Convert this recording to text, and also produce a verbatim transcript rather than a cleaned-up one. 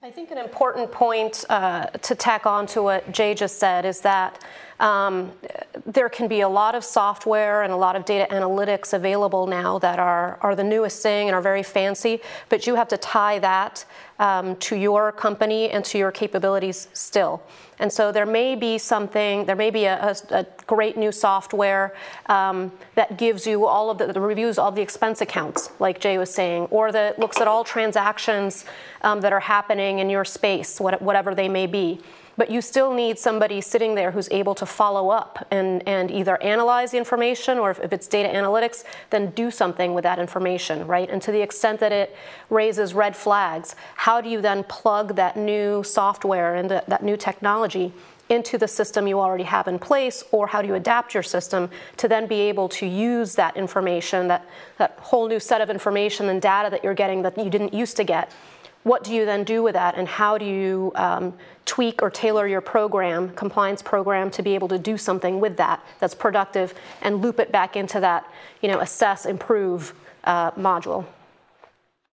I think an important point uh, to tack on to what Jay just said is that um, there can be a lot of software and a lot of data analytics available now that are, are the newest thing and are very fancy, but you have to tie that um, to your company and to your capabilities still. And so there may be something, there may be a, a, a great new software um, that gives you all of the, that reviews all the expense accounts, like Jay was saying, or that looks at all transactions um, that are happening in your space, what, whatever they may be. But you still need somebody sitting there who's able to follow up and, and either analyze the information, or if, if it's data analytics, then do something with that information, right? And to the extent that it raises red flags, how do you then plug that new software and the, that new technology into the system you already have in place, or how do you adapt your system to then be able to use that information, that, that whole new set of information and data that you're getting that you didn't used to get? What do you then do with that, and how do you um, tweak or tailor your program, compliance program, to be able to do something with that that's productive and loop it back into that, you know, assess, improve uh, module?